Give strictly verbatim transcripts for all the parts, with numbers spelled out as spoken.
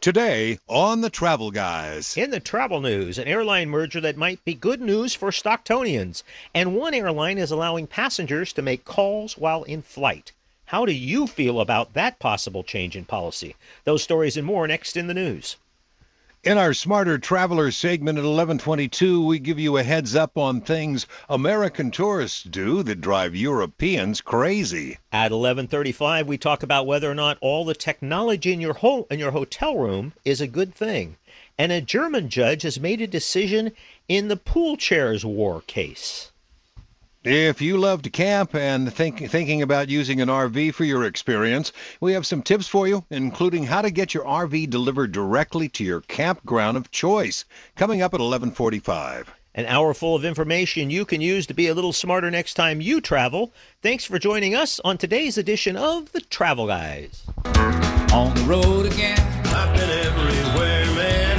Today on the Travel Guys. In the travel news, an airline merger that might be good news for Stocktonians. And one airline is allowing passengers to make calls while in flight. How do you feel about that possible change in policy? Those stories and more next in the news. In our Smarter Travelers segment at eleven twenty-two, we give you a heads up on things American tourists do that drive Europeans crazy. At eleven thirty-five, we talk about whether or not all the technology in your ho- in your hotel room is a good thing. And a German judge has made a decision in the pool chairs war case. If you love to camp and think, thinking about using an R V for your experience, we have some tips for you, including how to get your R V delivered directly to your campground of choice, coming up at eleven forty-five. An hour full of information you can use to be a little smarter next time you travel. Thanks for joining us on today's edition of The Travel Guys. On the road again. I've been everywhere, man.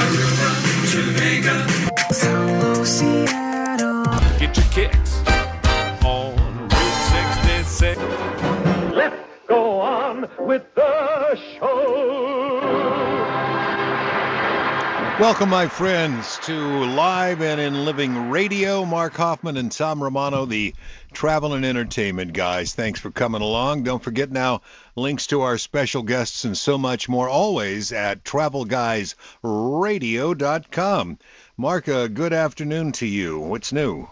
Jamaica, Solo, Seattle. Get your kicks on Route sixty-six. Let's go on with the show. Welcome, my friends, to Live and in Living Radio. Mark Hoffman and Tom Romano, the travel and entertainment guys. Thanks for coming along. Don't forget now, links to our special guests and so much more always at travel guys radio dot com. Mark, uh, good afternoon to you. What's new?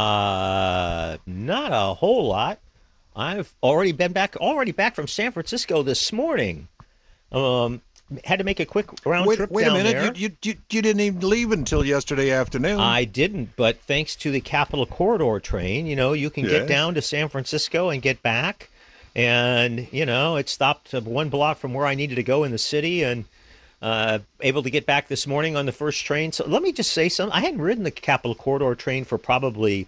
Uh, not a whole lot. I've already been back, already back from San Francisco this morning. Um, had to make a quick round wait, trip wait down a minute. there. You, you, you, you didn't even leave until yesterday afternoon. I didn't, but thanks to the Capital Corridor train, you know, you can Yeah. get down to San Francisco and get back. And, you know, it stopped one block from where I needed to go in the city and uh, able to get back this morning on the first train. So let me just say something. I hadn't ridden the Capital Corridor train for probably,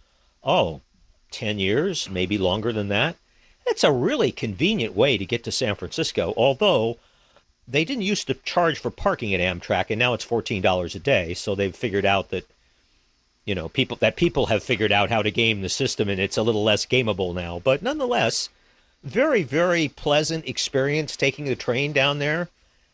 oh, ten years, maybe longer than that. It's a really convenient way to get to San Francisco, although they didn't used to charge for parking at Amtrak, and now it's fourteen dollars a day. So they've figured out that, you know, people that people have figured out how to game the system, and it's a little less gameable now. But nonetheless, very, very pleasant experience taking the train down there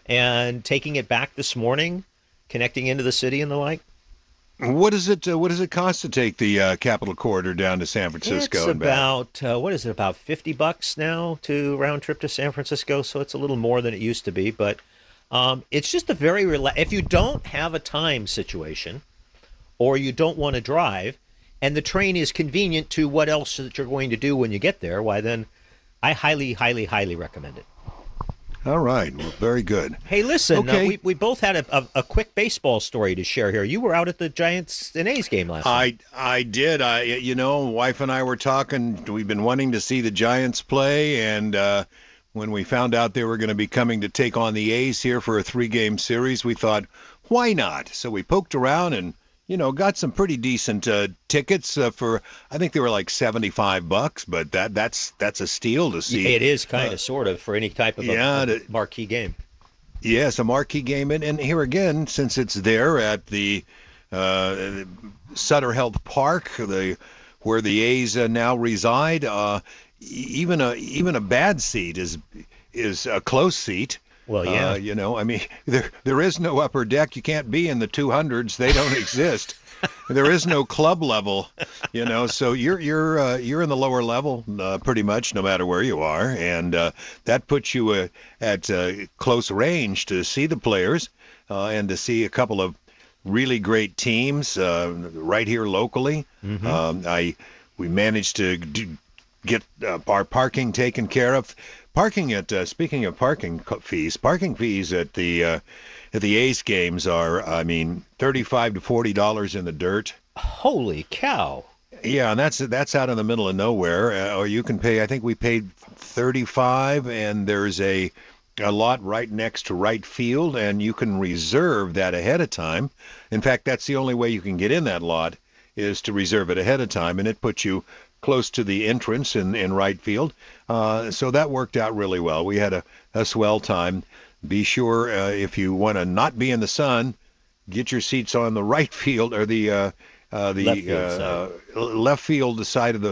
and taking it back this morning, connecting into the city and the like. What is it? Uh, what does it cost to take the uh, Capital Corridor down to San Francisco? It's and back? about uh, what is it? About fifty bucks now to round trip to San Francisco. So it's a little more than it used to be, but um, it's just a very rela- if you don't have a time situation, or you don't want to drive, and the train is convenient to what else that you're going to do when you get there, why then, I highly, highly, highly recommend it. All right. Well, very good. Hey, listen, Okay. uh, we, we both had a, a, a quick baseball story to share here. You were out at the Giants and A's game last night. I I did. I you know, wife and I were talking. We've been wanting to see the Giants play, and uh, when we found out they were going to be coming to take on the A's here for a three-game series, we thought, why not? So we poked around and, you know, got some pretty decent uh, tickets uh, for. I think they were like seventy-five bucks, but that that's that's a steal to see. It is kind of, uh, sort of, for any type of yeah, a, a to, marquee game. Yes, a marquee game. And, and here again, since it's there at the uh, Sutter Health Park, the where the A's uh, now reside, uh, even a even a bad seat is is a close seat. Well, yeah. Uh, you know, I mean, there there is no upper deck. You can't be in the two hundreds. They don't exist. There is no club level, you know, so you're you're uh, you're in the lower level uh, pretty much no matter where you are, and uh, that puts you uh, at uh, close range to see the players uh, and to see a couple of really great teams uh, right here locally. Mm-hmm. Um, I we managed to do, get uh, our parking taken care of. Parking at uh, speaking of parking fees, parking fees at the uh, at the A's games are, I mean, thirty-five to forty dollars in the dirt. Holy cow! Yeah, and that's that's out in the middle of nowhere. Uh, or you can pay. I think we paid thirty-five, and there's a a lot right next to right field, and you can reserve that ahead of time. In fact, that's the only way you can get in that lot is to reserve it ahead of time, and it puts you close to the entrance in, in right field. Uh, so that worked out really well. We had a, a swell time. Be sure uh, if you want to not be in the sun, get your seats on the right field or the uh, uh, the left field, uh, uh, left field side of the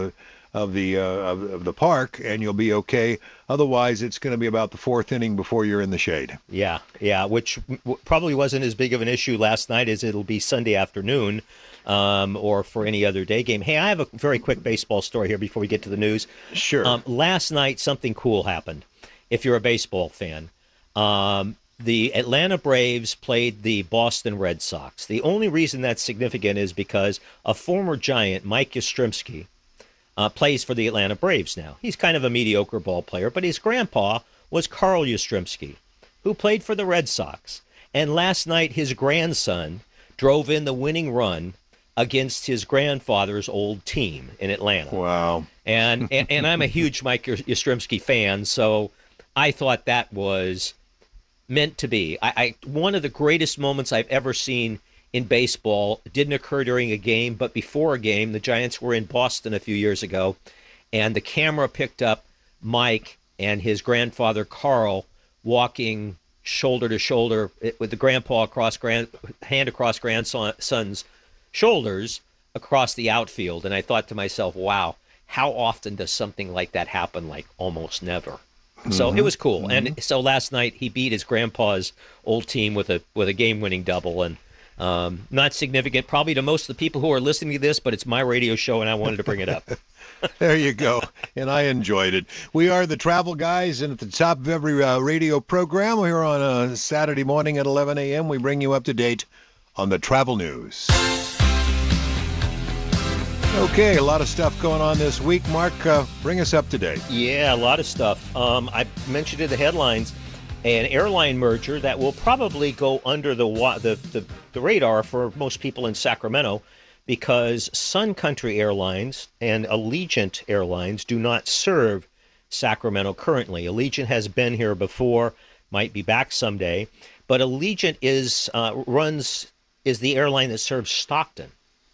of the uh, of, of the park, and you'll be okay. Otherwise, it's going to be about the fourth inning before you're in the shade. Yeah, yeah, which w- probably wasn't as big of an issue last night as it'll be Sunday afternoon, um, or for any other day game. Hey, I have a very quick baseball story here before we get to the news. Sure. Um, last night, something cool happened. If you're a baseball fan, um, the Atlanta Braves played the Boston Red Sox. The only reason that's significant is because a former Giant, Mike Yastrzemski, Uh, plays for the Atlanta Braves now. He's kind of a mediocre ball player, but his grandpa was Carl Yastrzemski, who played for the Red Sox. And last night, his grandson drove in the winning run against his grandfather's old team in Atlanta. Wow. And and, and I'm a huge Mike Yastrzemski fan, so I thought that was meant to be. I, I one of the greatest moments I've ever seen in baseball. It didn't occur during a game, but before a game. The Giants were in Boston a few years ago, and the camera picked up Mike and his grandfather Carl walking shoulder to shoulder with the grandpa across grand hand across grandson's shoulders across the outfield. And I thought to myself, wow, how often does something like that happen? Like almost never. Mm-hmm. So it was cool. Mm-hmm. And so last night he beat his grandpa's old team with a with a game-winning double. And Um, not significant probably to most of the people who are listening to this, but it's my radio show and I wanted to bring it up. There you go. And I enjoyed it. We are the Travel Guys, and at the top of every uh, radio program here on a Saturday morning at eleven a.m., we bring you up to date on the travel news. Okay, a lot of stuff going on this week. Mark, uh, bring us up to date. Yeah, a lot of stuff. Um, I mentioned in the headlines an airline merger that will probably go under the, the the the radar for most people in Sacramento, because Sun Country Airlines and Allegiant Airlines do not serve Sacramento currently. Allegiant has been here before, might be back someday, but Allegiant is uh, runs is the airline that serves Stockton.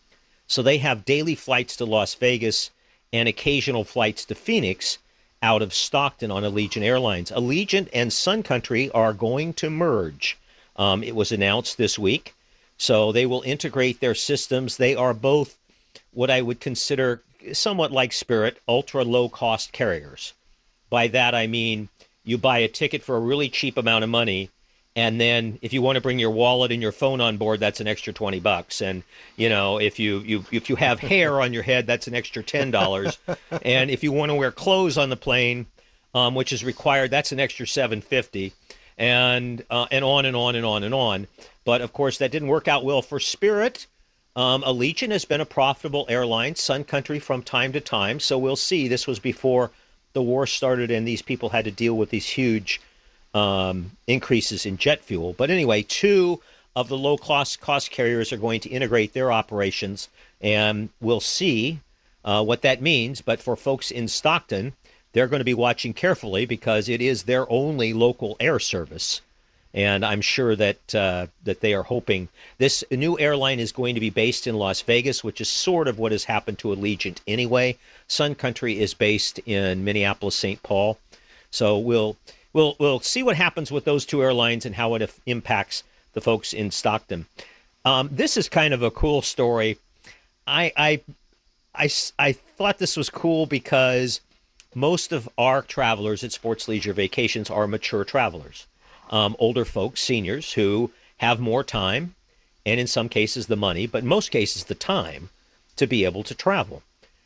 So they have daily flights to Las Vegas and occasional flights to Phoenix out of Stockton on Allegiant Airlines. Allegiant and Sun Country are going to merge. Um, it was announced this week. So they will integrate their systems. They are both what I would consider somewhat like Spirit, ultra low-cost carriers. By that I mean you buy a ticket for a really cheap amount of money, and then if you want to bring your wallet and your phone on board, that's an extra twenty bucks. And, you know, if you, you if you have hair on your head, that's an extra ten dollars. And if you want to wear clothes on the plane, um, which is required, that's an extra seven fifty. And uh, and on and on and on and on. But, of course, that didn't work out well for Spirit. Um, Allegiant has been a profitable airline, Sun Country from time to time. So we'll see. This was before the war started and these people had to deal with these huge um, increases in jet fuel. But anyway, two of the low-cost cost carriers are going to integrate their operations, and we'll see uh, what that means. But for folks in Stockton, they're going to be watching carefully because it is their only local air service. And I'm sure that uh, that they are hoping this new airline is going to be based in Las Vegas, which is sort of what has happened to Allegiant anyway. Sun Country is based in Minneapolis, Saint Paul. So we'll we'll we'll see what happens with those two airlines and how it impacts the folks in Stockton. Um, this is kind of a cool story. I, I I I thought this was cool because most of our travelers at Sports Leisure Vacations are mature travelers. Um, older folks, seniors, who have more time and in some cases the money, but in most cases the time to be able to travel.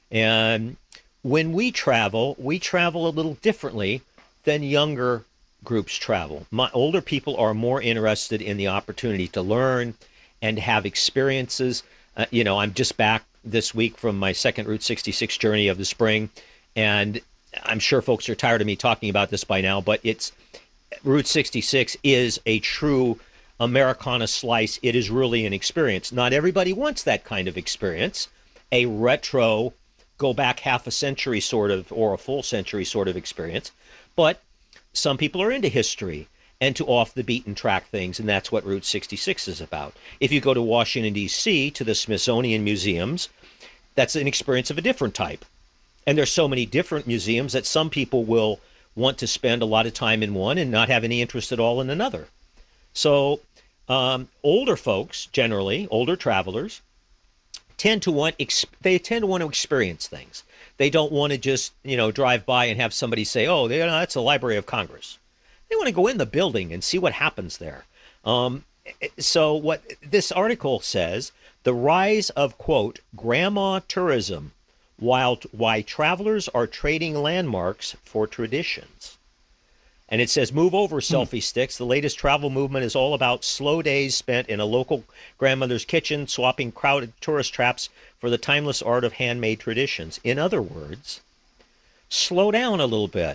And when we travel, we travel a little differently than younger groups travel. My older people are more interested in the opportunity to learn and have experiences. Uh, you know, I'm just back this week from my second Route sixty-six journey of the spring, and I'm sure folks are tired of me talking about this by now, but it's Route sixty-six is a true Americana slice. It is really an experience. Not everybody wants that kind of experience, a retro, go back half a century sort of, or a full century sort of experience. But some people are into history and to off-the-beaten-track things, and that's what Route sixty-six is about. If you go to Washington, D C, to the Smithsonian museums, that's an experience of a different type. And there's so many different museums that some people will want to spend a lot of time in one and not have any interest at all in another. So um, older folks, generally, older travelers, tend to want ex- they tend to want to experience things. They don't want to just, you know, drive by and have somebody say, "Oh, they, uh, that's the Library of Congress." They want to go in the building and see what happens there. Um, so what this article says, the rise of, quote, grandma tourism, while why travelers are trading landmarks for traditions. And it says, move over, selfie sticks. The latest travel movement is all about slow days spent in a local grandmother's kitchen, swapping crowded tourist traps for the timeless art of handmade traditions. In other words, slow down a little bit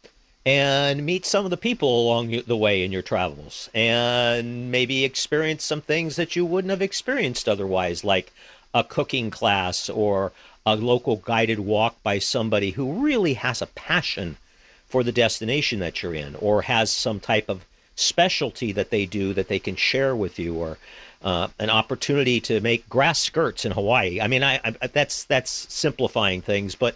and meet some of the people along the way in your travels, and maybe experience some things that you wouldn't have experienced otherwise, like a cooking class or a local guided walk by somebody who really has a passion for the destination that you're in, or has some type of specialty that they do that they can share with you, or uh, an opportunity to make grass skirts in Hawaii. I mean, I, I that's that's simplifying things, but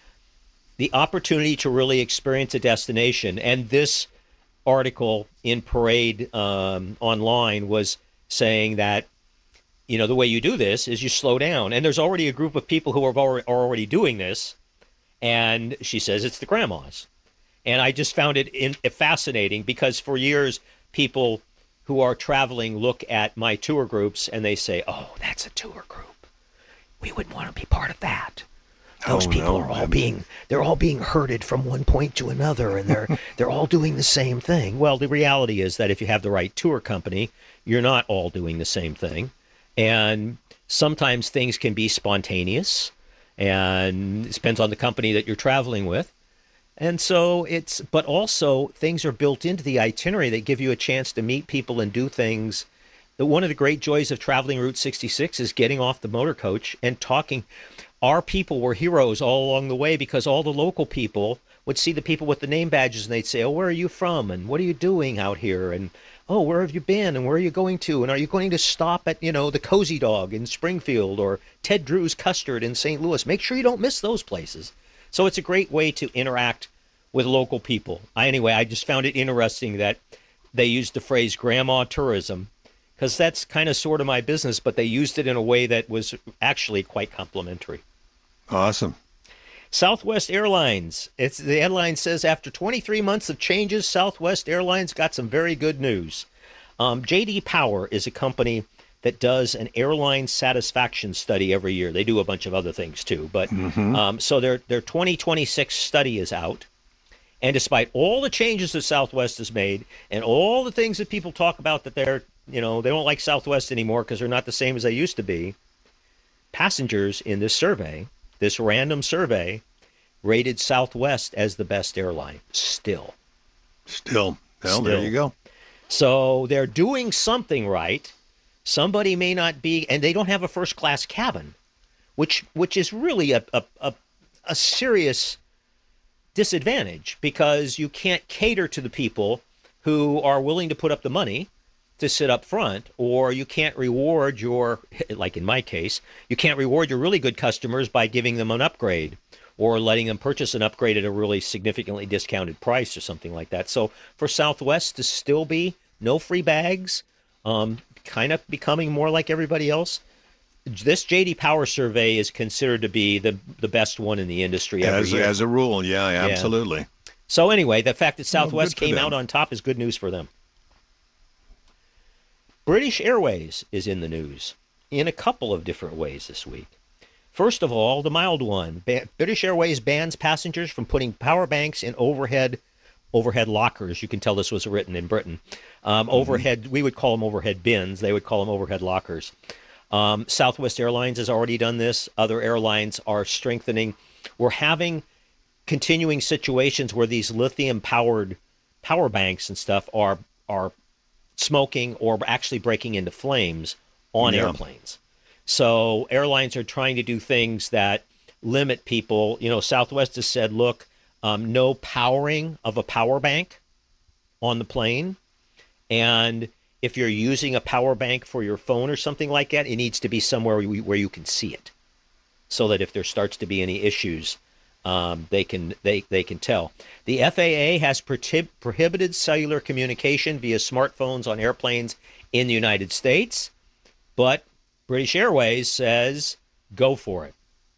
the opportunity to really experience a destination. And this article in Parade um, online was saying that, you know, the way you do this is you slow down. And there's already a group of people who are already, are already doing this. And she says it's the grandmas. And I just found it in, fascinating, because for years, people who are traveling look at my tour groups and they say, oh, that's a tour group. We wouldn't want to be part of that. Those Oh, people no, are all I'm- being they're all being herded from one point to another, and they're they're all doing the same thing. Well, the reality is that if you have the right tour company, you're not all doing the same thing. And sometimes things can be spontaneous, and it depends on the company that you're traveling with. And so it's, but also things are built into the itinerary that give you a chance to meet people and do things. The, one of the great joys of traveling Route sixty-six is getting off the motor coach and talking. Our people were heroes all along the way, because all the local people would see the people with the name badges and they'd say, oh, where are you from? And what are you doing out here? And, oh, where have you been? And where are you going to? And are you going to stop at, you know, the Cozy Dog in Springfield or Ted Drew's Custard in Saint Louis? Make sure you don't miss those places. So it's a great way to interact with local people. I, anyway, I just found it interesting that they used the phrase grandma tourism, because that's kind of sort of my business, but they used it in a way that was actually quite complimentary. Awesome. Southwest Airlines. It's the headline says, after twenty-three months of changes, Southwest Airlines got some very good news. Um, J D Power is a company that does an airline satisfaction study every year. They do a bunch of other things too, but Mm-hmm. um, so their their twenty twenty-six study is out. And despite all the changes that Southwest has made and all the things that people talk about that they're, you know, they don't like Southwest anymore because they're not the same as they used to be, passengers in this survey, this random survey, rated Southwest as the best airline still. Still. Well, Still. there you go. So they're doing something right. Somebody may not be, and they don't have a first class cabin, which which is really a a, a, a serious disadvantage, because you can't cater to the people who are willing to put up the money to sit up front, or you can't reward your, like in my case, you can't reward your really good customers by giving them an upgrade or letting them purchase an upgrade at a really significantly discounted price or something like that. So for Southwest to still be no free bags, um, kind of becoming more like everybody else, this J D Power survey is considered to be the the best one in the industry every As, year. as a rule, yeah, absolutely. So anyway, the fact that Well, Southwest good for came them. out on top is good news for them. British Airways is in the news in a couple of different ways this week. First of all, the mild one. Ba- British Airways bans passengers from putting power banks in overhead overhead lockers. You can tell this was written in Britain. Um, Mm-hmm. Overhead, we would call them overhead bins. They would call them overhead lockers. Um, Southwest Airlines has already done this. Other airlines are strengthening. We're having continuing situations where these lithium-powered power banks and stuff are are smoking or actually breaking into flames on Yeah. airplanes. So airlines are trying to do things that limit people. You know, Southwest has said, look, um, no powering of a power bank on the plane. And if you're using a power bank for your phone or something like that, it needs to be somewhere where you, where you can see it, so that if there starts to be any issues, um, they can they they can tell. The F A A has prohib- prohibited cellular communication via smartphones on airplanes in the United States, but British Airways says go for it.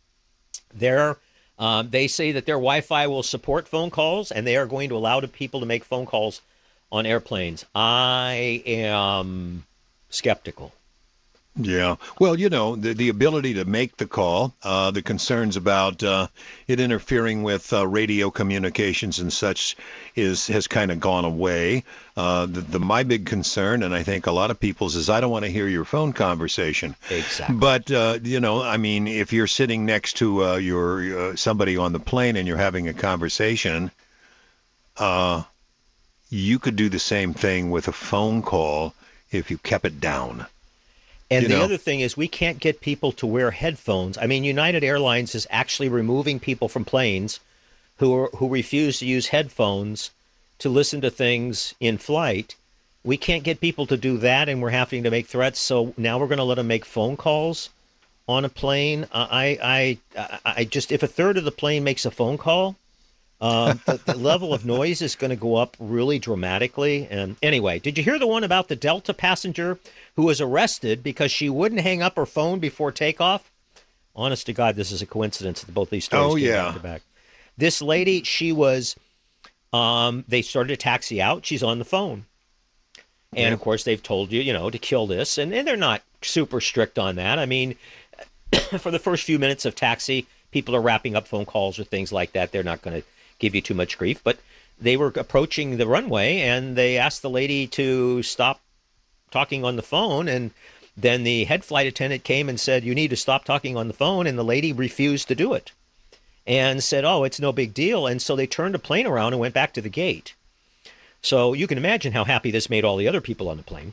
They're, um, they say that their Wi-Fi will support phone calls, and they are going to allow the people to make phone calls on airplanes. I am skeptical. Yeah. Well, you know, the, the ability to make the call, uh, the concerns about uh, it interfering with uh, radio communications and such is has kind of gone away. Uh, the, the my big concern, and I think a lot of people's, is I don't want to hear your phone conversation. Exactly. But, uh, you know, I mean, if you're sitting next to uh, your uh, somebody on the plane and you're having a conversation, uh, you could do the same thing with a phone call if you kept it down. And You the know. other thing is we can't get people to wear headphones. I mean, United Airlines is actually removing people from planes who are, who refuse to use headphones to listen to things in flight. We can't get people to do that, and we're having to make threats. So now we're going to let them make phone calls on a plane. Uh, I, I, I just, if a third of the plane makes a phone call, um, the, the level of noise is going to go up really dramatically. And anyway, did you hear the one about the Delta passenger who was arrested because she wouldn't hang up her phone before takeoff? Honest to God, this is a coincidence that both these stories Oh, came yeah. back to back. This lady, she was, um, they started a taxi out. She's on the phone. And, of course, they've told you, you know, to kill this. And, and they're not super strict on that. I mean, for the first few minutes of taxi, people are wrapping up phone calls or things like that. They're not going to give you too much grief. But they were approaching the runway, and they asked the lady to stop talking on the phone. And then the head flight attendant came and said, you need to stop talking on the phone. And the lady refused to do it and said, oh, it's no big deal. And so they turned the plane around and went back to the gate. So you can imagine how happy this made all the other people on the plane.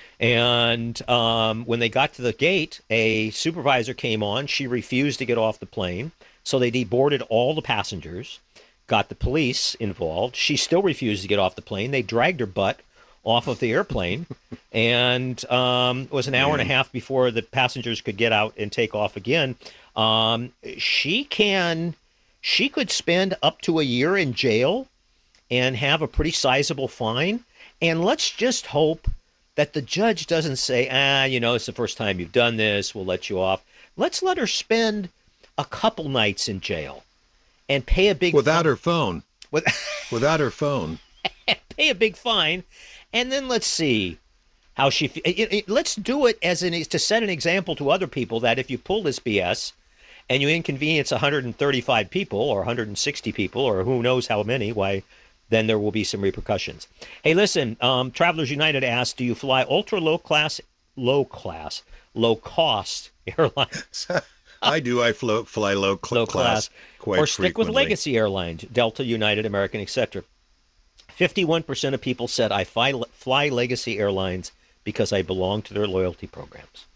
And um, when they got to the gate, a supervisor came on. She refused to get off the plane. So they deboarded all the passengers, got the police involved. She still refused to get off the plane. They dragged her butt off of the airplane. And um, it was an hour and a half before the passengers could get out and take off again. Um, she can, she could spend up to a year in jail and have a pretty sizable fine. And let's just hope that the judge doesn't say, ah, you know, it's the first time you've done this, we'll let you off. Let's let her spend a couple nights in jail and pay a big Without fine. her phone. With, Without her phone. pay a big fine, and then let's see how she. It, it, let's do it as an to set an example to other people that if you pull this B S and you inconvenience one hundred thirty-five people or one hundred sixty people or who knows how many, why, then there will be some repercussions. Hey, listen, um, Travelers United asked, do you fly ultra low class, low class, low cost airlines? I do. I flo- fly low, cl- Low class, class quite or stick with frequently. legacy airlines, Delta, United, American, et cetera. fifty-one percent of people said I fly, fly legacy airlines because I belong to their loyalty programs.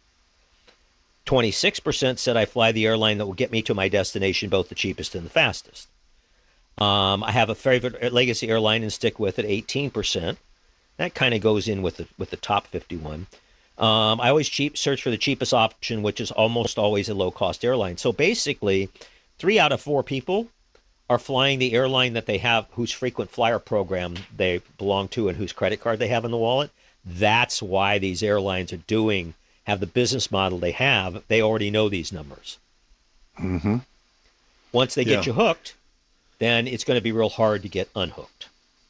twenty-six percent said I fly the airline that will get me to my destination, both the cheapest and the fastest. Um, I have a favorite legacy airline and stick with it, eighteen percent. That kind of goes in with the with the top fifty-one. Um, I always cheap search for the cheapest option, which is almost always a low-cost airline. So basically, three out of four people are flying the airline that they have, whose frequent flyer program they belong to and whose credit card they have in the wallet. That's why these airlines are doing, have the business model they have. They already know these numbers. Mm-hmm. Once they get Yeah. you hooked, then it's going to be real hard to get unhooked.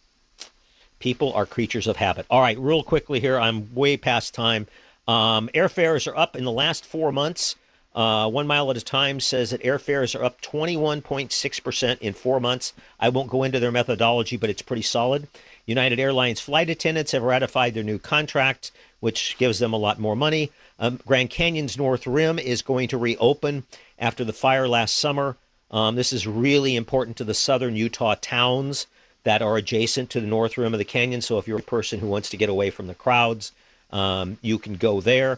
People are creatures of habit. All right, real quickly here, I'm way past time. Um, airfares are up in the last four months. Uh, One Mile at a Time says that airfares are up twenty-one point six percent in four months. I won't go into their methodology, but it's pretty solid. United Airlines flight attendants have ratified their new contract, which gives them a lot more money. Um, Grand Canyon's North Rim is going to reopen after the fire last summer. Um, this is really important to the southern Utah towns that are adjacent to the north rim of the canyon. So if you're a person who wants to get away from the crowds, um, you can go there.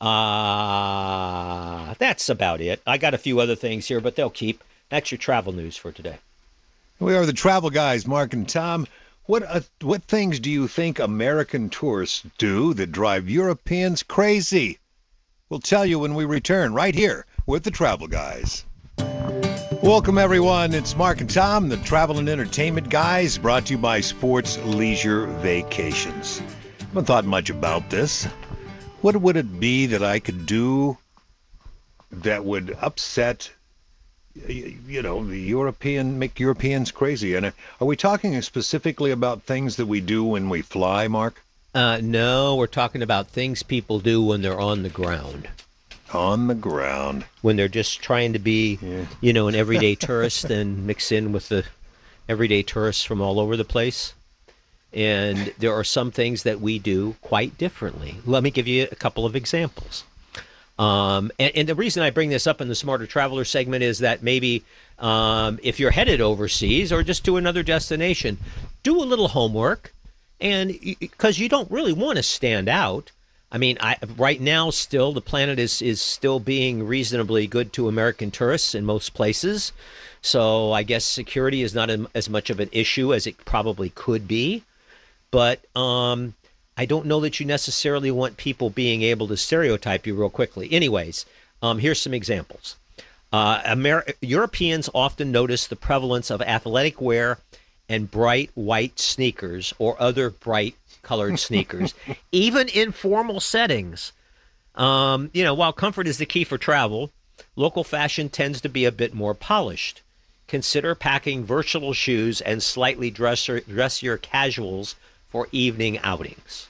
Uh, that's about it. I got a few other things here, but they'll keep. That's your travel news for today. We are the travel guys, Mark and Tom. What uh, what things do you think American tourists do that drive Europeans crazy? We'll tell you when we return right here with the travel guys. Welcome, everyone. It's Mark and Tom, the Travel and Entertainment Guys, brought to you by Sports Leisure Vacations. I haven't thought much about this. What would it be that I could do that would upset, y- you know, the European, make Europeans crazy. And uh, are we talking specifically about things that we do when we fly, Mark? Uh, no, we're talking about things people do when they're on the ground. On the ground. When they're just trying to be, Yeah. you know, an everyday tourist and mix in with the everyday tourists from all over the place. And there are some things that we do quite differently. Let me give you a couple of examples. Um, and, and the reason I bring this up in the Smarter Traveler segment is that maybe um, if you're headed overseas or just to another destination, do a little homework. And because you don't really want to stand out. I mean, I, right now, still, the planet is, is still being reasonably good to American tourists in most places. So I guess security is not a, as much of an issue as it probably could be. But um, I don't know that you necessarily want people being able to stereotype you real quickly. Anyways, um, here's some examples. Uh, Amer- Europeans often notice the prevalence of athletic wear and bright white sneakers or other bright colored sneakers, even in formal settings. Um, you know, while comfort is the key for travel, local fashion tends to be a bit more polished. Consider packing versatile shoes and slightly dressier, dressier casuals for evening outings.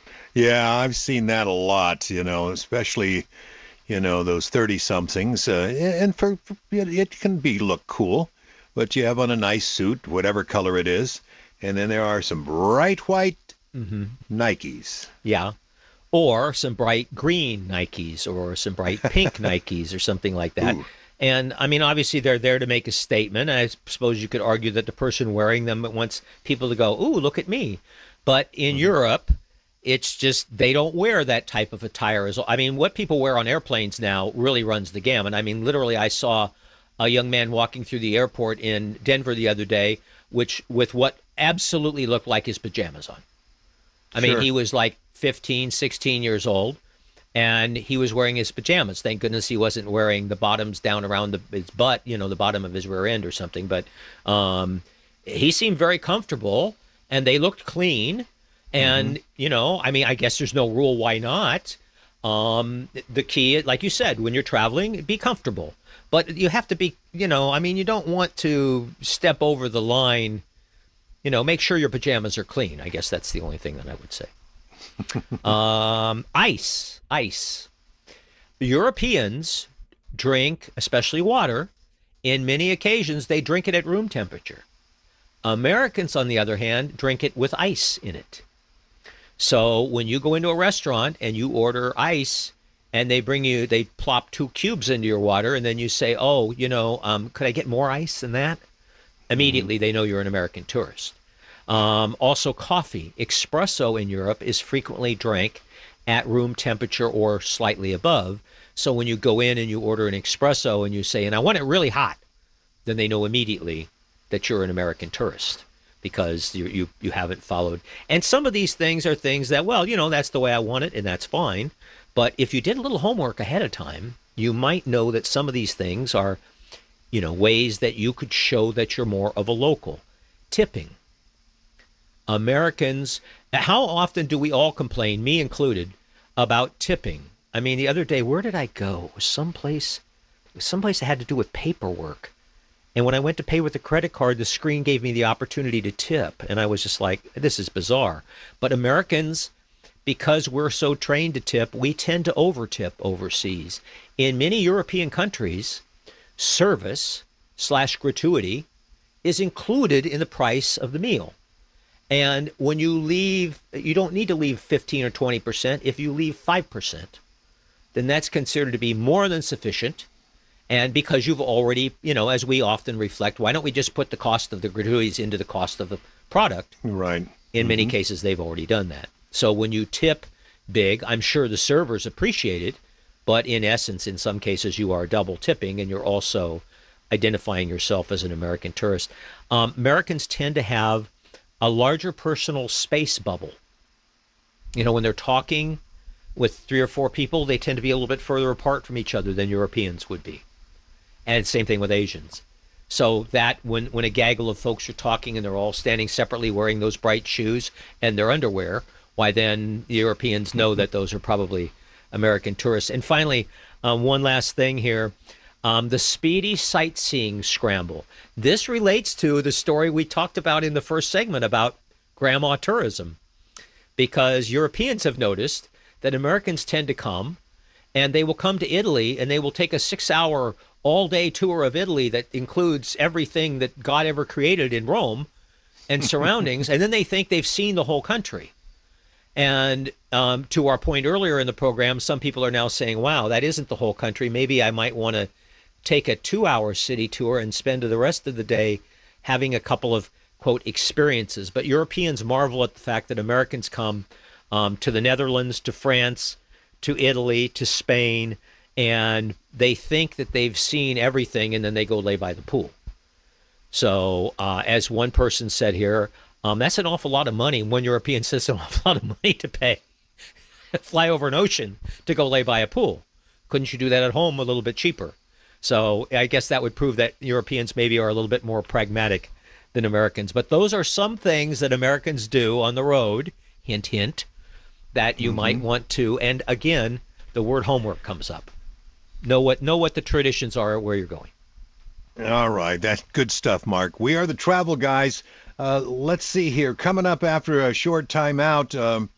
Yeah, I've seen that a lot, you know, especially, you know, those thirty-somethings. Uh, and for, for it can be look cool, but you have on a nice suit, whatever color it is, and then there are some bright white Mm-hmm. Nikes. Yeah. Or some bright green Nikes or some bright pink Nikes or something like that. Ooh. And, I mean, obviously they're there to make a statement. I suppose you could argue that the person wearing them wants people to go, ooh, look at me. But in mm-hmm. Europe, it's just they don't wear that type of attire. As I mean, what people wear on airplanes now really runs the gamut. I mean, literally, I saw a young man walking through the airport in Denver the other day, which with what absolutely looked like his pajamas on. I mean, Sure. he was like fifteen, sixteen years old, and he was wearing his pajamas. Thank goodness he wasn't wearing the bottoms down around the, his butt, you know, the bottom of his rear end or something. But um, he seemed very comfortable, and they looked clean. And, mm-hmm. you know, I mean, I guess there's no rule why not. Um, the key, like you said, when you're traveling, be comfortable. But you have to be, you know, I mean, you don't want to step over the line. You know, make sure your pajamas are clean. I guess that's the only thing that I would say. um, ice, ice. Europeans drink, especially water. In many occasions, they drink it at room temperature. Americans, on the other hand, drink it with ice in it. So when you go into a restaurant and you order ice and they bring you, they plop two cubes into your water and then you say, oh, you know, um, could I get more ice than that? Immediately, mm-hmm. they know you're an American tourist. Um, also, coffee. Espresso in Europe is frequently drank at room temperature or slightly above. So when you go in and you order an espresso and you say, and I want it really hot, then they know immediately that you're an American tourist because you, you, you haven't followed. And some of these things are things that, well, you know, that's the way I want it and that's fine. But if you did a little homework ahead of time, you might know that some of these things are, you know, ways that you could show that you're more of a local. Tipping. Americans, how often do we all complain, me included, about tipping? I mean, the other day, where did I go? It was someplace, it was someplace that had to do with paperwork. And when I went to pay with a credit card, the screen gave me the opportunity to tip. And I was just like, this is bizarre. But Americans, because we're so trained to tip, we tend to over-tip overseas. In many European countries, service slash gratuity is included in the price of the meal. And when you leave, you don't need to leave fifteen or twenty percent. If you leave five percent, then that's considered to be more than sufficient. And because you've already, you know, as we often reflect, why don't we just put the cost of the gratuities into the cost of the product? Right. In mm-hmm. many cases, they've already done that. So when you tip big, I'm sure the servers appreciate it. But in essence, in some cases, you are double tipping and you're also identifying yourself as an American tourist. Um, Americans tend to have a larger personal space bubble. You know, when they're talking with three or four people, they tend to be a little bit further apart from each other than Europeans would be. And same thing with Asians. So that when, when a gaggle of folks are talking and they're all standing separately wearing those bright shoes and their underwear, why then the Europeans know that those are probably American tourists. And finally, Um, one last thing here. Um, the speedy sightseeing scramble. This relates to the story we talked about in the first segment about grandma tourism, because Europeans have noticed that Americans tend to come, and they will come to Italy, and they will take a six-hour all-day tour of Italy that includes everything that God ever created in Rome and surroundings, and then they think they've seen the whole country. And um, to our point earlier in the program, some people are now saying, wow, that isn't the whole country. Maybe I might want to take a two-hour city tour and spend the rest of the day having a couple of, quote, experiences. But Europeans marvel at the fact that Americans come um, to the Netherlands, to France, to Italy, to Spain, and they think that they've seen everything, and then they go lay by the pool. So uh, as one person said here, um, that's an awful lot of money. One European says an awful lot of money to pay. Fly over an ocean to go lay by a pool. Couldn't you do that at home a little bit cheaper? So I guess that would prove that Europeans maybe are a little bit more pragmatic than Americans. But those are some things that Americans do on the road, hint, hint, that you mm-hmm. might want to. And again, the word homework comes up. Know what know what the traditions are where you're going. All right, that's good stuff, Mark. We are the Travel Guys. Uh, let's see here. Coming up after a short time out, um,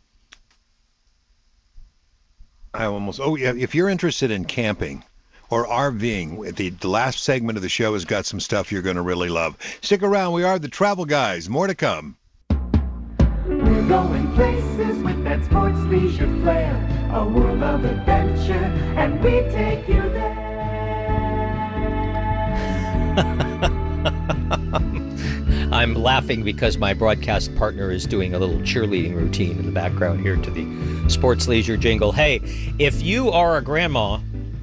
I almost, oh, yeah, if you're interested in camping or RVing, the, the last segment of the show has got some stuff you're going to really love. Stick around. We are the Travel Guys. More to come. We're going places with that sports leisure flair, a world of adventure, and we take you there. I'm laughing because my broadcast partner is doing a little cheerleading routine in the background here to the sports leisure jingle. Hey, if you are a grandma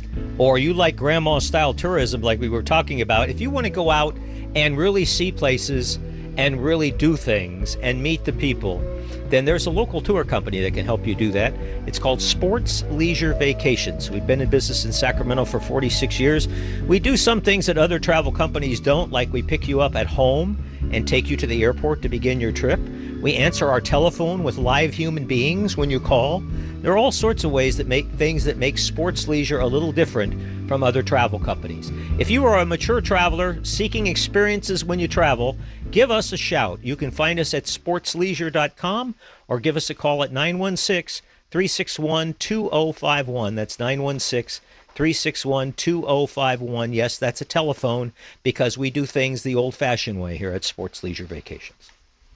or you like grandma-style tourism like we were talking about, if you want to go out and really see places and really do things and meet the people, then there's a local tour company that can help you do that. It's called Sports Leisure Vacations. We've been in business in Sacramento for forty-six years. We do some things that other travel companies don't, like we pick you up at home and take you to the airport to begin your trip. We answer our telephone with live human beings when you call. There are all sorts of ways that make things that make sports leisure a little different from other travel companies. If you are a mature traveler seeking experiences when you travel, give us a shout. You can find us at sports leisure dot com or give us a call at nine one six, three six one, two zero five one. That's nine one six, three six one, two zero five one. Yes, that's a telephone because we do things the old-fashioned way here at Sports Leisure Vacations.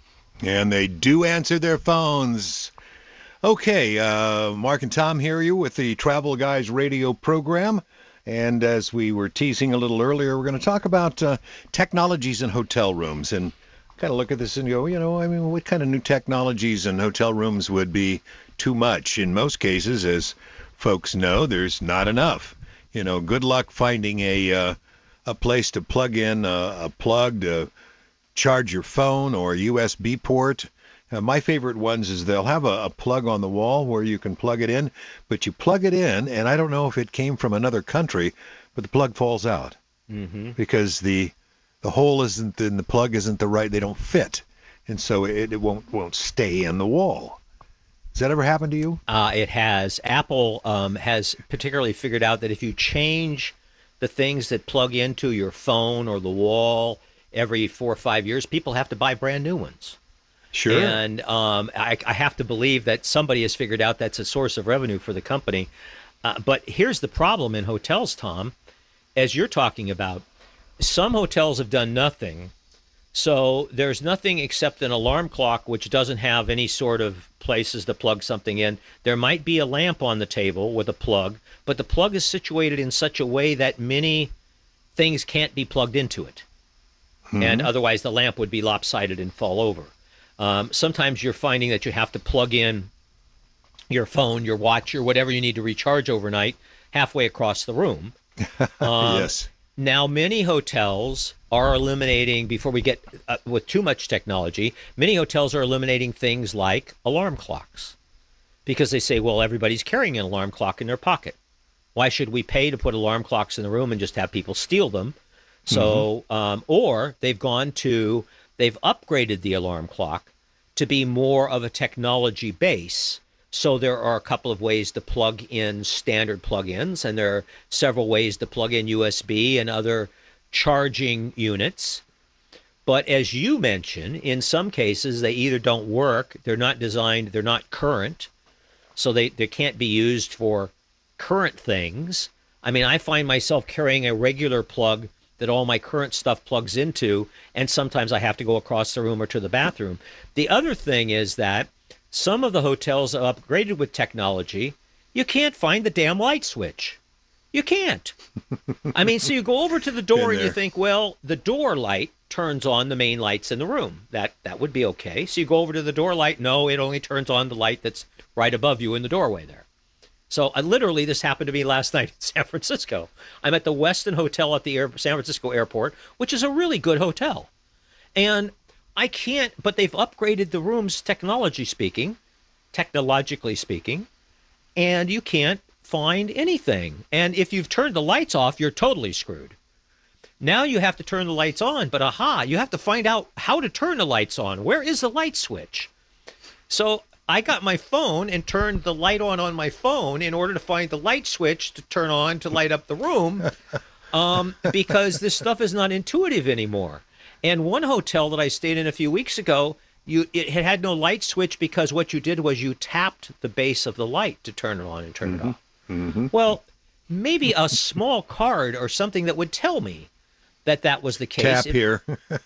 And they do answer their phones. Okay, uh, Mark and Tom here you with the Travel Guys radio program. And as we were teasing a little earlier, we're going to talk about uh, technologies in hotel rooms and kind of look at this and go, you know, I mean, what kind of new technologies in hotel rooms would be too much? In most cases, as folks know, there's not enough. You know, good luck finding a uh, a place to plug in a, a plug to charge your phone or a U S B port. Uh, my favorite ones is they'll have a, a plug on the wall where you can plug it in, but you plug it in, and I don't know if it came from another country, but the plug falls out mm-hmm. because the the hole isn't and the plug isn't the right. They don't fit, and so it, it won't won't stay in the wall. Has that ever happened to you? Uh, it has. Apple um, has particularly figured out that if you change the things that plug into your phone or the wall every four or five years, people have to buy brand new ones. Sure. And um, I, I have to believe that somebody has figured out that's a source of revenue for the company. Uh, but here's the problem in hotels, Tom, as you're talking about. Some hotels have done nothing. So there's nothing except an alarm clock, which doesn't have any sort of places to plug something in. There might be a lamp on the table with a plug, but the plug is situated in such a way that many things can't be plugged into it. Mm-hmm. And otherwise the lamp would be lopsided and fall over. Um, sometimes you're finding that you have to plug in your phone, your watch, or whatever you need to recharge overnight halfway across the room. Um, yes. Now, many hotels are eliminating, before we get uh, with too much technology, many hotels are eliminating things like alarm clocks because they say, well, everybody's carrying an alarm clock in their pocket. Why should we pay to put alarm clocks in the room and just have people steal them? So, mm-hmm. um, or they've gone to... They've upgraded the alarm clock to be more of a technology base So there are a couple of ways to plug in standard plug-ins, and there are several ways to plug in U S B and other charging units. But as you mentioned, in some cases, they either don't work, they're not designed, they're not current, so they, they can't be used for current things. I mean, I find myself carrying a regular plug that all my current stuff plugs into, and sometimes I have to go across the room or to the bathroom. The other thing is that some of the hotels are upgraded with technology. You can't find the damn light switch. You can't. I mean, so you go over to the door and you think, well, the door light turns on the main lights in the room. That that would be okay. So you go over to the door light. No, it only turns on the light that's right above you in the doorway there. So I literally, this happened to me last night in San Francisco. I'm at the Westin Hotel at the Air, San Francisco airport, which is a really good hotel. And I can't, but they've upgraded the rooms, technology speaking, technologically speaking, and you can't find anything. And if you've turned the lights off, you're totally screwed. Now you have to turn the lights on, but aha, you have to find out how to turn the lights on. Where is the light switch? So I got my phone and turned the light on on my phone in order to find the light switch to turn on to light up the room, um, because this stuff is not intuitive anymore. And one hotel that I stayed in a few weeks ago, you it had no light switch because what you did was you tapped the base of the light to turn it on and turn mm-hmm. it off. Mm-hmm. Well, maybe a small card or something that would tell me that that was the case. Tap if, here.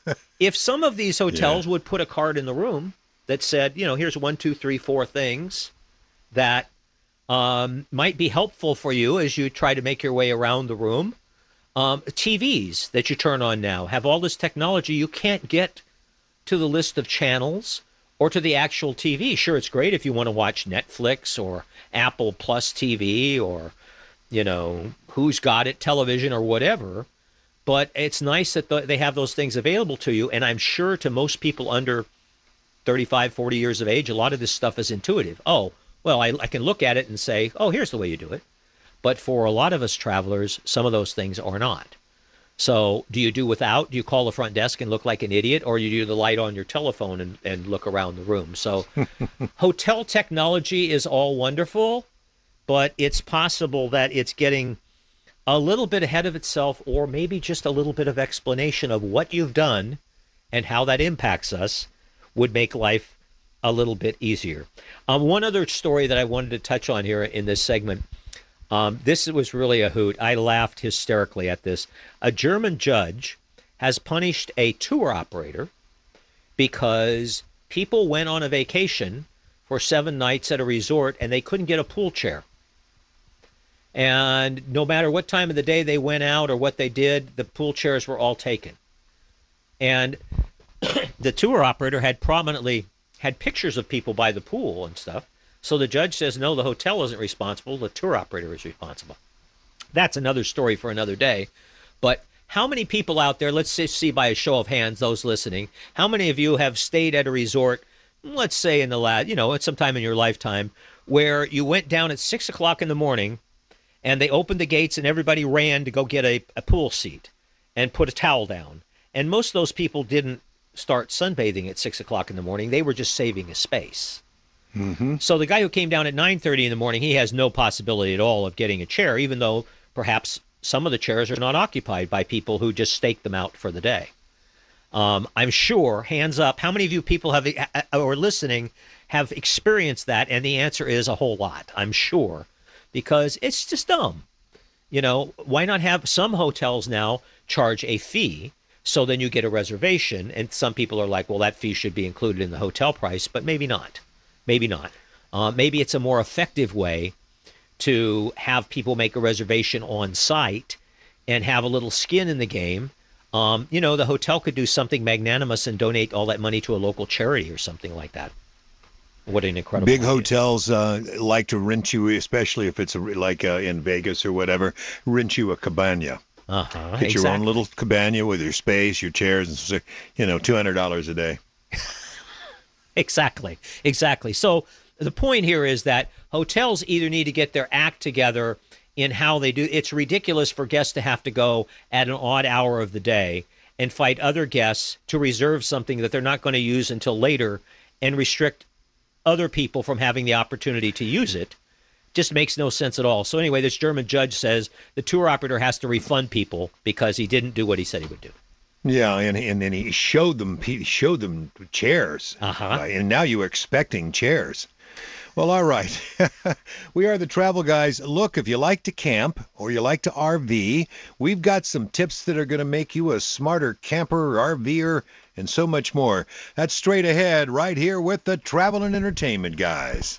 If some of these hotels yeah. would put a card in the room that said, you know, here's one, two, three, four things that um, might be helpful for you as you try to make your way around the room. Um, T Vs that you turn on now have all this technology. You can't get to the list of channels or to the actual T V. Sure, it's great if you want to watch Netflix or Apple Plus T V or, you know, Who's Got It television or whatever. But it's nice that the, they have those things available to you. And I'm sure to most people under thirty-five, forty years of age, a lot of this stuff is intuitive. Oh, well, I, I can look at it and say, oh, here's the way you do it. But for a lot of us travelers, some of those things are not. So do you do without? Do you call the front desk and look like an idiot? Or you do the light on your telephone and, and look around the room? So hotel technology is all wonderful, but it's possible that it's getting a little bit ahead of itself, or maybe just a little bit of explanation of what you've done and how that impacts us would make life a little bit easier. Um, one other story that I wanted to touch on here in this segment. Um, this was really a hoot. I laughed hysterically at this. A German judge has punished a tour operator because people went on a vacation for seven nights at a resort and they couldn't get a pool chair. And no matter what time of the day they went out or what they did, the pool chairs were all taken. And the tour operator had prominently had pictures of people by the pool and stuff. So the judge says, no, the hotel isn't responsible. The tour operator is responsible. That's another story for another day. But how many people out there, let's just see by a show of hands, those listening, how many of you have stayed at a resort, let's say in the last, you know, at some time in your lifetime, where you went down at six o'clock in the morning and they opened the gates and everybody ran to go get a, a pool seat and put a towel down. And most of those people didn't start sunbathing at six o'clock in the morning. They were just saving a space. Mm-hmm. So the guy who came down at nine thirty in the morning, he has no possibility at all of getting a chair, even though perhaps some of the chairs are not occupied by people who just stake them out for the day. Um, I'm sure, hands up, how many of you people have or listening have experienced that? And the answer is a whole lot, I'm sure, because it's just dumb. You know, why not have some hotels now charge a fee so then you get a reservation? And some people are like, well, that fee should be included in the hotel price, but maybe not. Maybe not. Uh, maybe it's a more effective way to have people make a reservation on site and have a little skin in the game. Um, you know, the hotel could do something magnanimous and donate all that money to a local charity or something like that. What an incredible Big idea. hotels uh, like to rent you, especially if it's a, like uh, in Vegas or whatever, rent you a cabana. Uh-huh, Get exactly. your own little cabana with your space, your chairs, and so, you know, two hundred dollars a day. Exactly, exactly. So the point here is that hotels either need to get their act together in how they do. It's ridiculous for guests to have to go at an odd hour of the day and fight other guests to reserve something that they're not going to use until later and restrict other people from having the opportunity to use it. Just makes no sense at all. So anyway, this German judge says the tour operator has to refund people because he didn't do what he said he would do. Yeah, and and then he showed them he showed them chairs, uh-huh. uh, and now you're expecting chairs. Well, all right. We are the Travel Guys. Look, if you like to camp or you like to R V, we've got some tips that are going to make you a smarter camper, RVer, and so much more. That's straight ahead right here with the Travel and Entertainment Guys.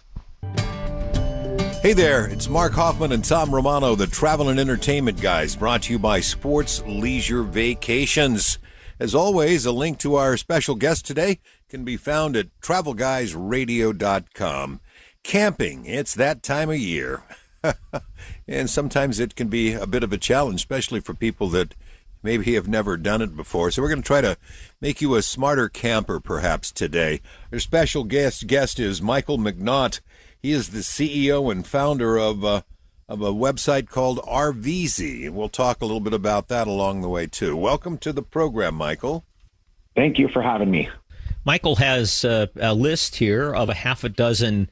Hey there, it's Mark Hoffman and Tom Romano, the Travel and Entertainment Guys, brought to you by Sports Leisure Vacations. As always, a link to our special guest today can be found at travel guys radio dot com. Camping, it's that time of year. And sometimes it can be a bit of a challenge, especially for people that maybe have never done it before. So we're going to try to make you a smarter camper perhaps today. Our special guest guest is Michael McNaught. He is the C E O and founder of, uh, of a website called R V Z. And we'll talk a little bit about that along the way, too. Welcome to the program, Michael. Thank you for having me. Michael has uh, a list here of a half a dozen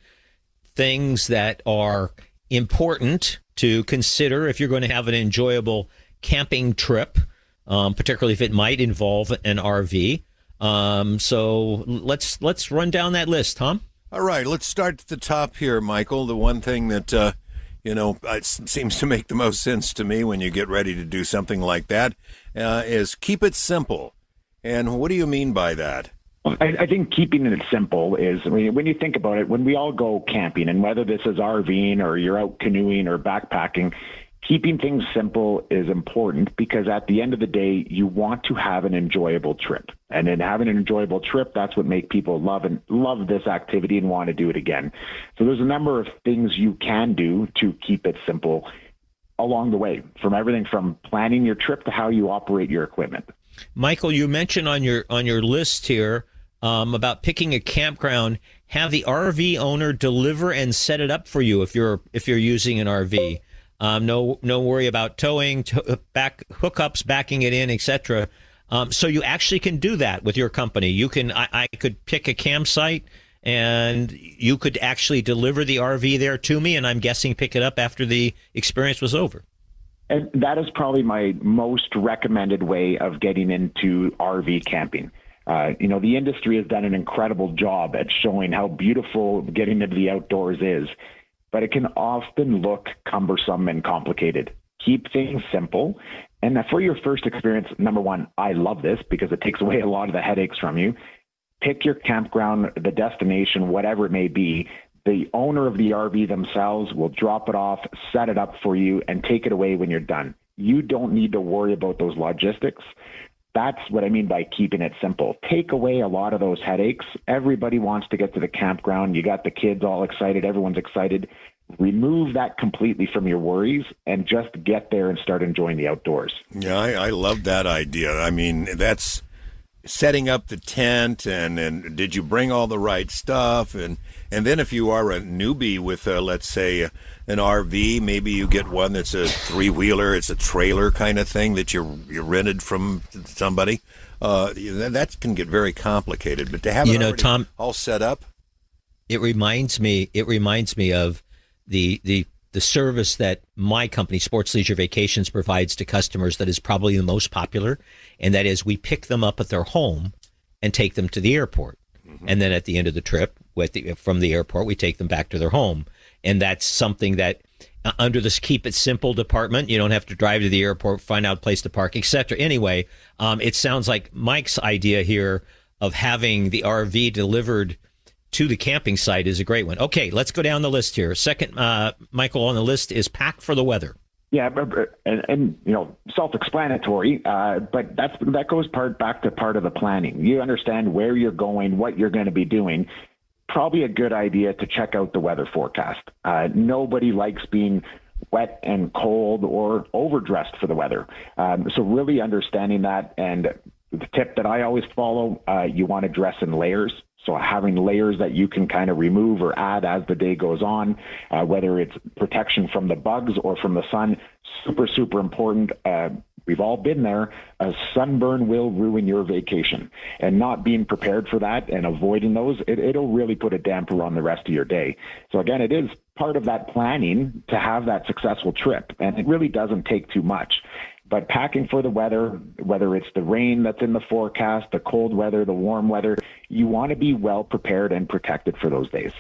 things that are important to consider if you're going to have an enjoyable camping trip, um, particularly if it might involve an R V. Um, so let's let's run down that list, Tom. All right, let's start at the top here, Michael. The one thing that, uh, you know, it seems to make the most sense to me when you get ready to do something like that uh, is keep it simple. And what do you mean by that? I, I think keeping it simple is, I mean, when you think about it, when we all go camping, and whether this is RVing or you're out canoeing or backpacking, keeping things simple is important because at the end of the day, you want to have an enjoyable trip. And in having an enjoyable trip, that's what makes people love and love this activity and want to do it again. So there's a number of things you can do to keep it simple along the way, from everything from planning your trip to how you operate your equipment. Michael, you mentioned on your on your list here um, about picking a campground. Have the R V owner deliver and set it up for you if you're if you're using an R V. Um, no, no worry about towing, to, back hookups, backing it in, et cetera. Um, so you actually can do that with your company. You can. I, I could pick a campsite, and you could actually deliver the R V there to me, and I'm guessing pick it up after the experience was over. And that is probably my most recommended way of getting into R V camping. Uh, you know, the industry has done an incredible job at showing how beautiful getting into the outdoors is, but it can often look cumbersome and complicated. Keep things simple. And for your first experience, number one, I love this because it takes away a lot of the headaches from you. Pick your campground, the destination, whatever it may be. The owner of the R V themselves will drop it off, set it up for you, and take it away when you're done. You don't need to worry about those logistics. That's what I mean by keeping it simple. Take away a lot of those headaches. Everybody wants to get to the campground. You got the kids all excited. Everyone's excited. Remove that completely from your worries and just get there and start enjoying the outdoors. Yeah, I, I love that idea. I mean, that's setting up the tent and, and did you bring all the right stuff? And, and then if you are a newbie with, uh, let's say, an R V, maybe you get one that's a three-wheeler, it's a trailer kind of thing that you you rented from somebody. Uh, that can get very complicated. But to have you it know, already Tom, all set up, it reminds me. It reminds me of the the the service that my company, Sports Leisure Vacations, provides to customers that is probably the most popular, and that is we pick them up at their home and take them to the airport. Mm-hmm. And then at the end of the trip, with the, from the airport, we take them back to their home. And that's something that uh, under this Keep It Simple department, you don't have to drive to the airport, find out a place to park, et cetera. Anyway, um, it sounds like Mike's idea here of having the R V delivered to the camping site is a great one. Okay, let's go down the list here. Second, uh, Michael, on the list is pack for the weather. Yeah, and, and you know, self-explanatory, uh, but that's that goes part back to part of the planning. You understand where you're going, what you're going to be doing. Probably a good idea to check out the weather forecast. Uh, nobody likes being wet and cold or overdressed for the weather. Um, so really understanding that, and the tip that I always follow, uh, you want to dress in layers. So having layers that you can kind of remove or add as the day goes on, uh, whether it's protection from the bugs or from the sun, super, super important. Uh, We've all been there. A sunburn will ruin your vacation, and not being prepared for that and avoiding those, it, it'll really put a damper on the rest of your day. So again, it is part of that planning to have that successful trip, and it really doesn't take too much. But packing for the weather, whether it's the rain that's in the forecast, the cold weather, the warm weather, you want to be well prepared and protected for those days.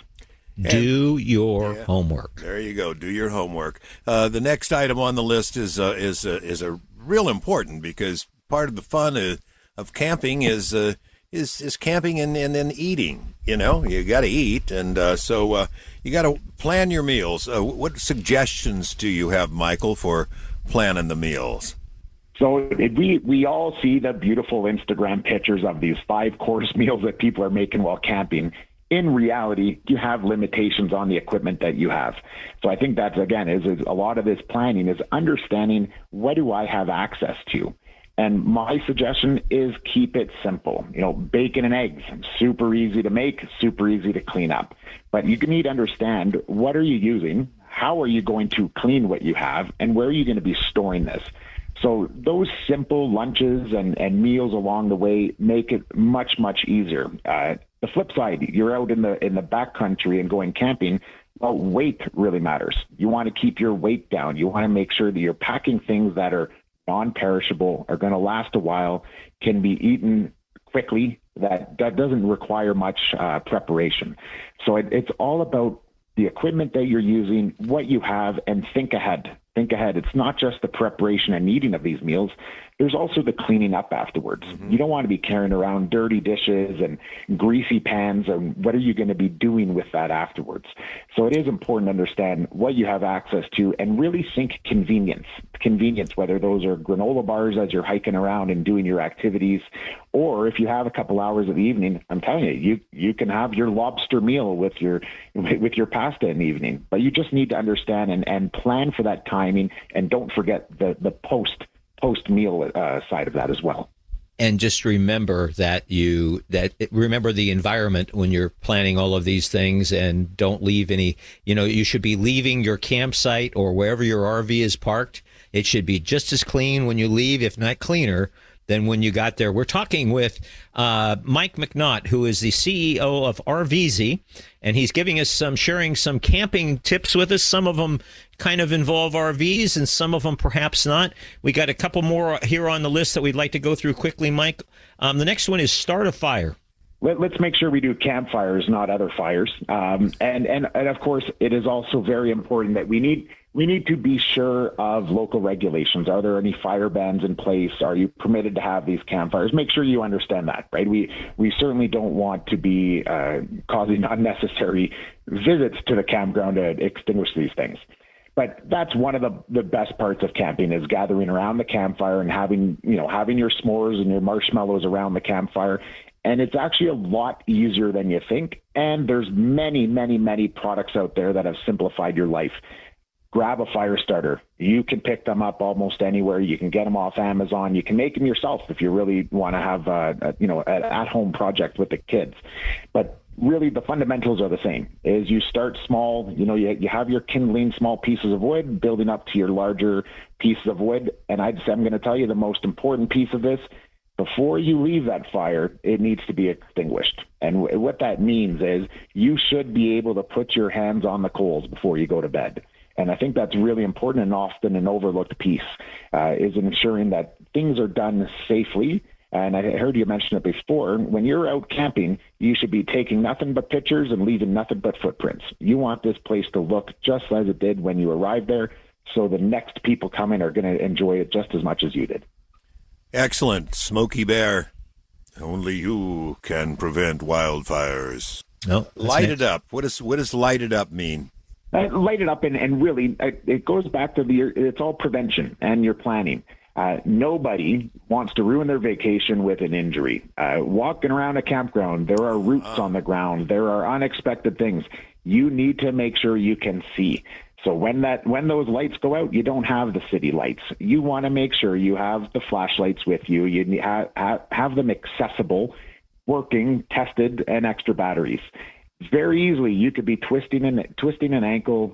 Do your yeah, homework. There you go. Do your homework. Uh, the next item on the list is uh, is uh, is a real important, because part of the fun of, of camping is uh, is is camping and, and then eating. You know, you got to eat, and uh, so uh, you got to plan your meals. Uh, what suggestions do you have, Michael, for planning the meals? So it, we we all see the beautiful Instagram pictures of these five course meals that people are making while camping. In reality, you have limitations on the equipment that you have. So I think that's, again, is, is a lot of this planning is understanding, what do I have access to? And my suggestion is keep it simple. You know, bacon and eggs, super easy to make, super easy to clean up. But you need to understand, what are you using? How are you going to clean what you have? And where are you going to be storing this? So those simple lunches and, and meals along the way make it much, much easier. Uh, the flip side, you're out in the in the backcountry and going camping, well, weight really matters. You want to keep your weight down. You want to make sure that you're packing things that are non-perishable, are going to last a while, can be eaten quickly, that, that doesn't require much uh, preparation. So it, it's all about the equipment that you're using, what you have, and think ahead. Think ahead. It's not just the preparation and eating of these meals. There's also the cleaning up afterwards. Mm-hmm. You don't want to be carrying around dirty dishes and greasy pans, and what are you going to be doing with that afterwards? So it is important to understand what you have access to and really think convenience. Convenience, whether those are granola bars as you're hiking around and doing your activities, or if you have a couple hours of the evening, I'm telling you, you you can have your lobster meal with your with your pasta in the evening. But you just need to understand and, and plan for that timing, and don't forget the, the post post meal uh, side of that as well. And just remember that you that remember the environment when you're planning all of these things, and don't leave any, you know, you should be leaving your campsite or wherever your R V is parked. It should be just as clean when you leave, if not cleaner, than when you got there. We're talking with uh, Mike McNaught, who is the C E O of R V Z, and he's giving us some, sharing some camping tips with us. Some of them kind of involve R Vs, and some of them perhaps not. We got a couple more here on the list that we'd like to go through quickly, Mike. Um, the next one is start a fire. Let, let's make sure we do campfires, not other fires. Um, and, and, and of course, it is also very important that we need we need to be sure of local regulations. Are there any fire bans in place? Are you permitted to have these campfires? Make sure you understand that, right? We we certainly don't want to be uh, causing unnecessary visits to the campground to extinguish these things. But that's one of the, the best parts of camping, is gathering around the campfire and having, you know, having your s'mores and your marshmallows around the campfire. And it's actually a lot easier than you think. And there's many, many, many products out there that have simplified your life. Grab a fire starter. You can pick them up almost anywhere. You can get them off Amazon. You can make them yourself if you really want to have a, a you know, an at-home project with the kids. But really, the fundamentals are the same. Is you start small. You know, you you have your kindling, small pieces of wood, building up to your larger pieces of wood. And I'd say, I'm going to tell you the most important piece of this. Before you leave that fire, it needs to be extinguished. And w- what that means is you should be able to put your hands on the coals before you go to bed. And I think that's really important, and often an overlooked piece, uh, is ensuring that things are done safely. And I heard you mention it before. When you're out camping, you should be taking nothing but pictures and leaving nothing but footprints. You want this place to look just as it did when you arrived there, so the next people coming are going to enjoy it just as much as you did. Excellent. Smokey Bear, only you can prevent wildfires. No, light next. it up. What does what does light it up mean? Uh, light it up, and, and really, uh, it goes back to the, it's all prevention and your planning. Uh, nobody wants to ruin their vacation with an injury. Uh, walking around a campground, there are roots uh. on the ground. There are unexpected things. You need to make sure you can see. So when that when those lights go out, you don't have the city lights. You want to make sure you have the flashlights with you. You have, have, have them accessible, working, tested, and extra batteries. Very easily, you could be twisting an twisting an ankle,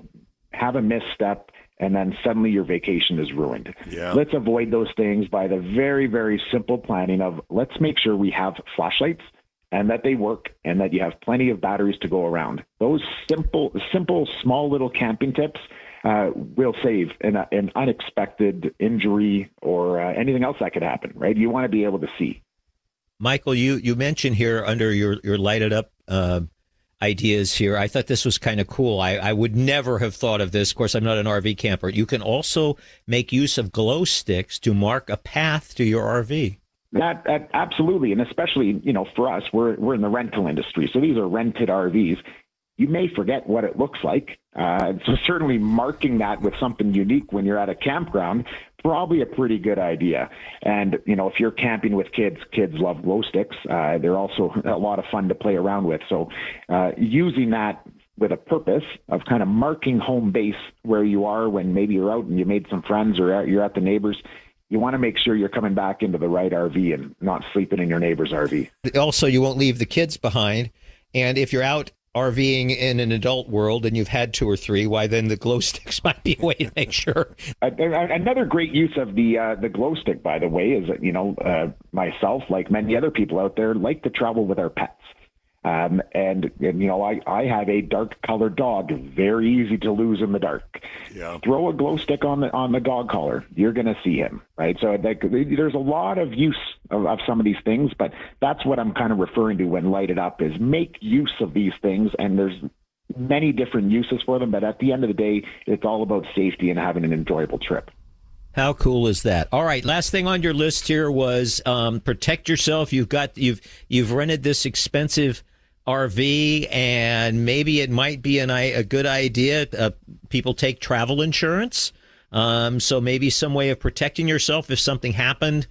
have a misstep, and then suddenly your vacation is ruined. Yeah. Let's avoid those things by the very, very simple planning of let's make sure we have flashlights and that they work and that you have plenty of batteries to go around. Those simple, simple, small little camping tips uh, will save an, an unexpected injury or uh, anything else that could happen, right? You want to be able to see. Michael, you, you mentioned here under your, your lighted up uh, ideas here, I thought this was kind of cool. I, I would never have thought of this. Of course, I'm not an R V camper. You can also make use of glow sticks to mark a path to your R V. That, that absolutely, and especially, you know, for us, we're we're in the rental industry, so these are rented R Vs. You may forget what it looks like, uh, so certainly marking that with something unique when you're at a campground, probably a pretty good idea. And you know, if you're camping with kids, kids love glow sticks. Uh, they're also a lot of fun to play around with. So uh, using that with a purpose of kind of marking home base where you are when maybe you're out and you made some friends or you're at the neighbors. You want to make sure you're coming back into the right R V and not sleeping in your neighbor's R V. Also, you won't leave the kids behind. And if you're out RVing in an adult world and you've had two or three, why then the glow sticks might be a way to make sure. Another great use of the uh, the glow stick, by the way, is that, you know, uh, myself, like many other people out there, like to travel with our pets. Um, and, and, you know, I, I have a dark colored dog, very easy to lose in the dark. Yeah. Throw a glow stick on the on the dog collar, you're going to see him, right? So like, there's a lot of use of, of some of these things, but that's what I'm kind of referring to when lighted up is make use of these things. And there's many different uses for them, but at the end of the day, it's all about safety and having an enjoyable trip. How cool is that? All right, last thing on your list here was um, protect yourself. You've got you've you've rented this expensive R V, and maybe it might be an, a good idea. Uh, people take travel insurance, um, so maybe some way of protecting yourself if something happened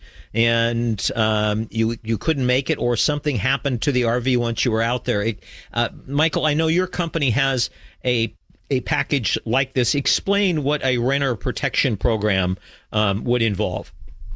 and um, you you couldn't make it, or something happened to the R V once you were out there. It, uh, Michael, I know your company has a a package like this. Explain what a renter protection program um, would involve.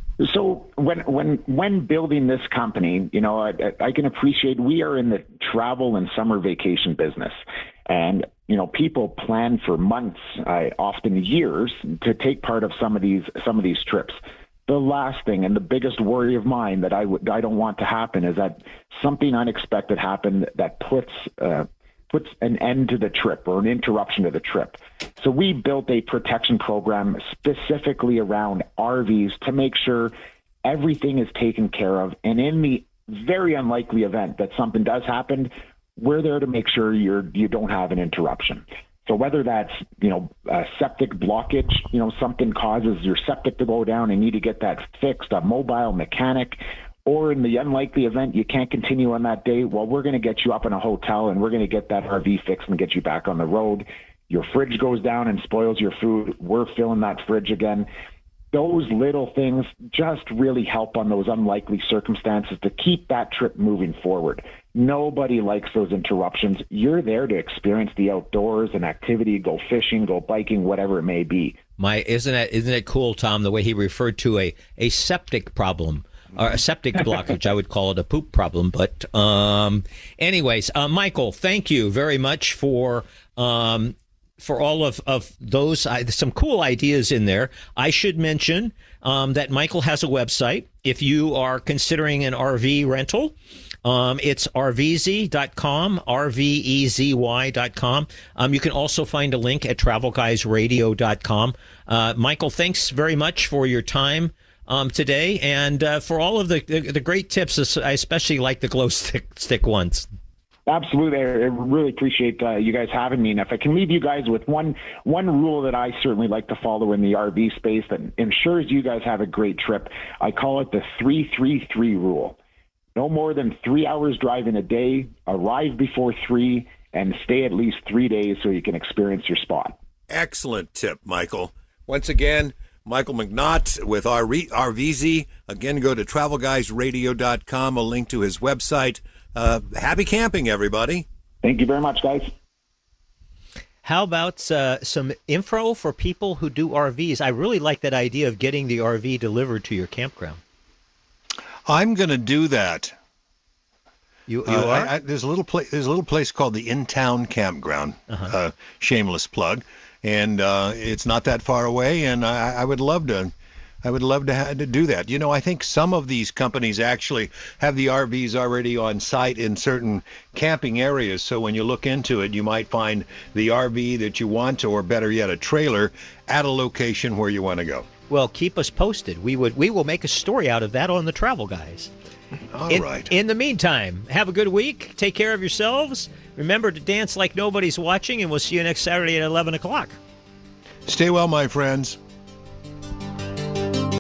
So when when when building this company, you know, I, I can appreciate we are in the travel and summer vacation business, and you know, people plan for months, uh, often years, to take part of some of these some of these trips. The last thing and the biggest worry of mine that I would I don't want to happen is that something unexpected happened that puts uh, puts an end to the trip or an interruption to the trip. So we built a protection program specifically around R Vs to make sure everything is taken care of. And in the very unlikely event that something does happen, we're there to make sure you're, you don't have an interruption. So whether that's, you know, a septic blockage, you know, something causes your septic to go down and need to get that fixed, a mobile mechanic, or in the unlikely event you can't continue on that day, well, we're going to get you up in a hotel and we're going to get that R V fixed and get you back on the road. Your fridge goes down and spoils your food. We're filling that fridge again. Those little things just really help on those unlikely circumstances to keep that trip moving forward. Nobody likes those interruptions. You're there to experience the outdoors and activity, go fishing, go biking, whatever it may be. My, isn't it, isn't it cool, Tom, the way he referred to a, a septic problem? Or a septic blockage, I would call it a poop problem. But um, anyways, uh, Michael, thank you very much for um, for all of, of those, uh, some cool ideas in there. I should mention um, that Michael has a website. If you are considering an R V rental, um, it's R V Z dot com, R V E Z Y dot com. Um, you can also find a link at travel guys radio dot com. Uh, Michael, thanks very much for your time Um, today, and uh, for all of the, the the great tips. I especially like the glow stick stick ones. Absolutely, I really appreciate uh, you guys having me. And if I can leave you guys with one one rule that I certainly like to follow in the R V space that ensures you guys have a great trip, I call it the three three three rule. No more than three hours driving a day. Arrive before three, and stay at least three days so you can experience your spot. Excellent tip, Michael. Once again, Michael McNaught with R V Z. Again, go to travel guys radio dot com, a link to his website. Uh, happy camping, everybody. Thank you very much, guys. How about uh, some info for people who do R Vs? I really like that idea of getting the R V delivered to your campground. I'm going to do that. You, you uh, are? I, I, there's a little place. There's a little place called the In Town Campground. Uh-huh. Uh, shameless plug. and uh, it's not that far away, and I, I would love to. I would love to, ha- to do that. You know, I think some of these companies actually have the R Vs already on site in certain camping areas. So when you look into it, you might find the R V that you want, or better yet, a trailer at a location where you want to go. Well, keep us posted. We would we will make a story out of that on the Travel Guys. All in, right. In the meantime, have a good week. Take care of yourselves. Remember to dance like nobody's watching, and we'll see you next Saturday at eleven o'clock. Stay well, my friends.